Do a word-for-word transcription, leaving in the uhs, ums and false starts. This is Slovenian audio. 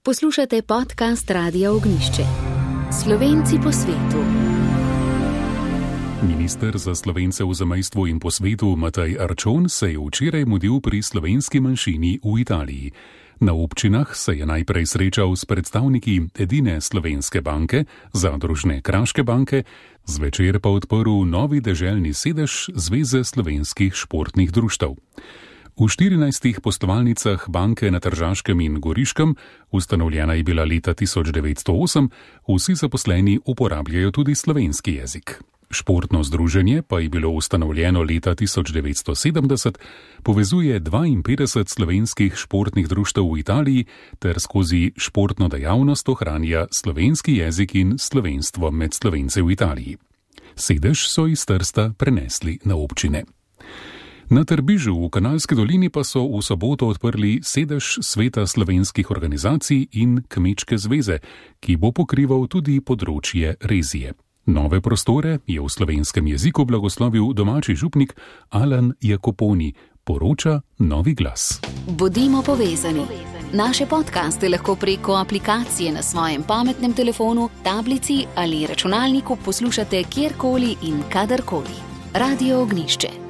Poslušate podcast Radia Ognjišče. Slovenci po svetu. Minister za Slovence v zamejstvu in po svetu Matej Arčon se je včeraj mudil pri slovenski manjšini v Italiji. Na občinah se je najprej srečal s predstavniki edine slovenske banke, zadružne Kraške banke, zvečer pa odprl novi deželni sedež Zveze slovenskih športnih društev. V štirinajstih poslovalnicah banke na Tržaškem in Goriškem, ustanovljena je bila leta tisoč devetsto osem, vsi zaposleni uporabljajo tudi slovenski jezik. Športno združenje pa je bilo ustanovljeno leta tisoč devetsto sedemdeset, povezuje dvainpetdeset slovenskih športnih društev v Italiji ter skozi športno dejavnost ohranja slovenski jezik in slovenstvo med Slovence v Italiji. Sedež so iz Trsta prenesli na občine. Na Trbižu v Kanalski dolini pa so v soboto odprli sedež Sveta slovenskih organizacij in Kmečke zveze, ki bo pokrival tudi področje rezije. Nove prostore je v slovenskem jeziku blagoslovil domači župnik Alan Jakoponi, poroča Novi glas. Bodimo povezani. Naše podcaste lahko preko aplikacije na svojem pametnem telefonu, tablici ali računalniku poslušate kjerkoli in kadarkoli. Radio Ognjišče.